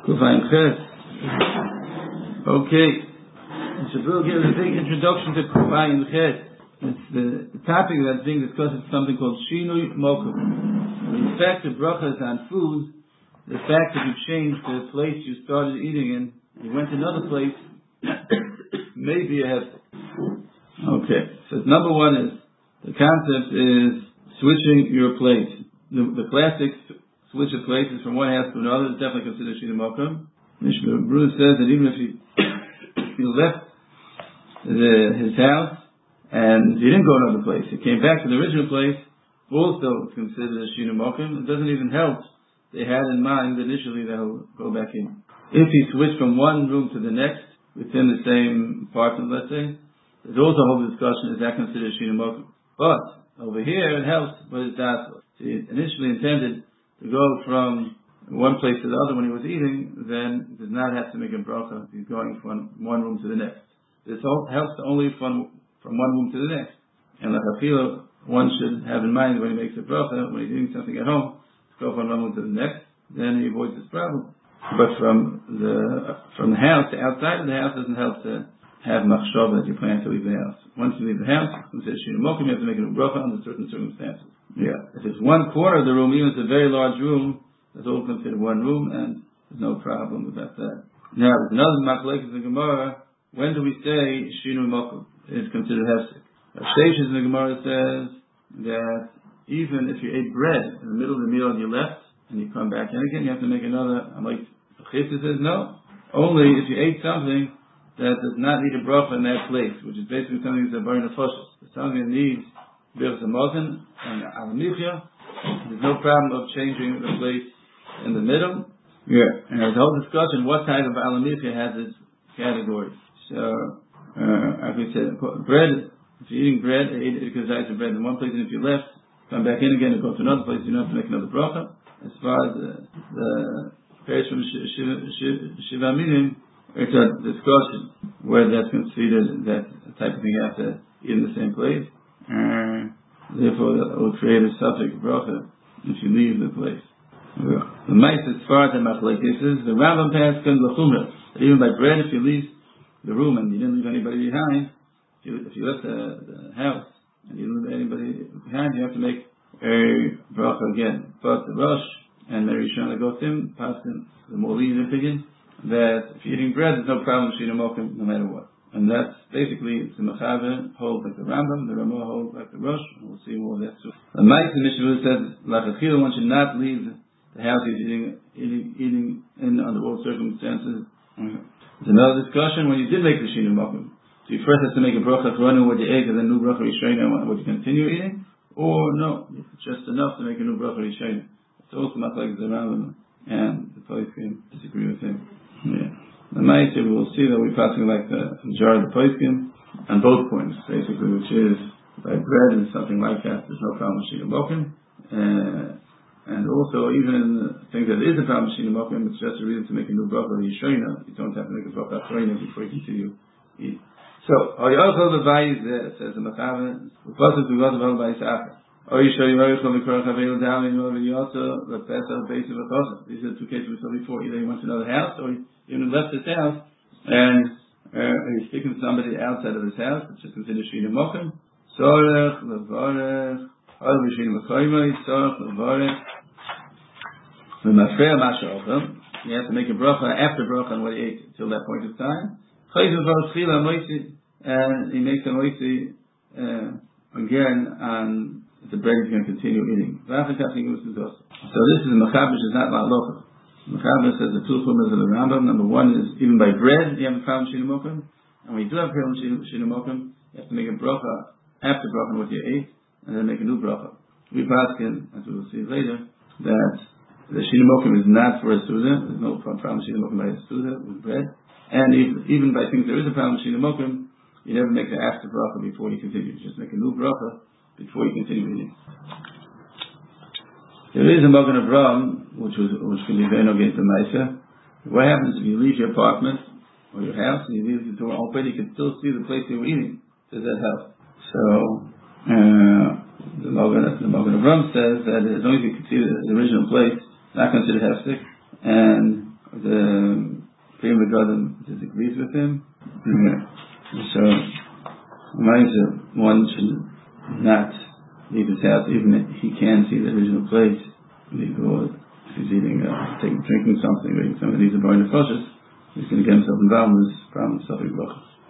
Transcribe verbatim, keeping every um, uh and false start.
Kufayim Ches. Okay. So we'll give a big introduction to Kufayim Ches. It's the, the topic that's being discussed is something called Shinui Mokum. The effect of brachas on food, the fact that you changed the place you started eating in, you went to another place, maybe a hefsek. Okay. So number one is, the concept is switching your place. The, the classic switch of places from one house to another is definitely considered Shinui Mokum. Mishnah Berurah says that even if he, if he left the, his house and he didn't go to another place, he came back to the original place, also it's considered a Shinui Mokum. It doesn't even help. They had in mind initially that he'll go back in. If he switched from one room to the next within the same apartment, let's say, there's also a whole discussion, is that considered Shinui Mokum? But over here it helps, but it's that. He initially intended to go from one place to the other when he was eating, then does not have to make a bracha. He's going from one room to the next. This helps only from from one room to the next. And like I feel one should have in mind when he makes a bracha, when he's eating something at home, to go from one room to the next, then he avoids this problem. But from the from the house to outside of the house doesn't help to have machshava that you plan to leave the house. Once you leave the house, it's considered Shinui Mokum, you have to make a bracha under certain circumstances. Yeah. If it's one quarter of the room, even if it's a very large room, that's all considered one room, and there's no problem about that. Now, there's another machlekes in the Gemara. When do we say Shinui Mokum? It's considered hefsek. Sheshes in the Gemara says that even if you ate bread in the middle of the meal and you left, and you come back in again, you have to make another. I'm like, Chesed says no. Only if you ate something that does not need a bracha in that place, which is basically something that's a bar nefashos. It's something that needs birchas hamazon and alamichya. There's no problem of changing the place in the middle. Yeah. And there's a whole discussion what type of alamichya has its categories. So, uh, as we said, bread, if you're eating bread, you eat because of bread in one place, and if you left, come back in again and go to another place, you don't have to make another bracha. As far as the, the parish from Shiva Minim, it's a discussion where that's considered that type of thing you have to eat in the same place. Uh, therefore, that will create a subject bracha if you leave the place. Yeah. The mice as far as the machlekes is the Rambam passed can l'chumra. Even by bread, if you leave the room and you didn't leave anybody behind, if you, if you left the, the house and you didn't leave anybody behind, you have to make a bracha again. But the Rosh and Mary Shana Gotim passed in the more lenient opinion that if you're eating bread, there's no problem Shinui Mokum no matter what. And that's basically the Mechaber holds like the Rambam, the Ramah holds like the Rosh, and we'll see more of that soon. The Ma'ase Mishnah says Lachachila one should not leave the house he's eating eating eating in under all circumstances. Okay. There's another discussion when you did make the Shinui Mokum. So you first have to make a bracha running what you ate and then new bracha rishayna what you continue eating, or no, it's just enough to make a new bracha rishayna. It's also not like the Rambam and the Poskim disagree with him. Yeah. The Ma'ase we will see that we're passing like the majority of the Poskim on both points, basically, which is by bread and something like that, there's no problem with Shinui Mokum. Uh, and also, even things that is a problem with Shinui Mokum, it's just a reason to make a new bracha yishayna. You don't have to make a bracha yishayna before you continue eating. So, Oyachol B'Vayis there, says the Mechaber, the Pasuk we got about B'Vayis Acher. These are the two cases we saw before. Either he went to another house, or he even left his house, and uh, he's speaking to somebody outside of his house, which is considered Shinui Mokum. Sorech, Levarech, Hal V'Shinui Mokum, Sorech, Levarech, V'Mafreya Masha Ochel. You have to make a bracha after bracha on what he ate till that point of time. And he makes a moisi uh, again on the bread he's going to continue eating. So this is a Mechaber, which is not La'alocha. Mechaber says the two chumas of the Rambam. Number one is even by bread you have a problem with Shinui Mokum, and when you do have a problem with Shinui Mokum, you have to make a bracha after bracha on what you ate, and then make a new bracha. We paskin, as we will see later, that the Shinui Mokum is not for a suda. There's no problem with Shinui Mokum by a suda with bread, and even, even by things there is a problem with Shinui Mokum, you never make the after bracha before you continue. You just make a new bracha before you continue eating. There is a Magen Avraham, which was which can be very against the Ma'ase. What happens if you leave your apartment or your house and you leave the door open? You can still see the place you were eating. Does that help? So uh, the Magen the Magen Avraham says that as long as you can see the, the original place, it's not considered hefsek, and the Megadim disagrees with him. Yeah. So, one should not leave his house even if he can see the original place. Because if he's eating, uh, taking, drinking something, or eating some of these are burning the he's going to get himself involved in this problem of suffering brachas.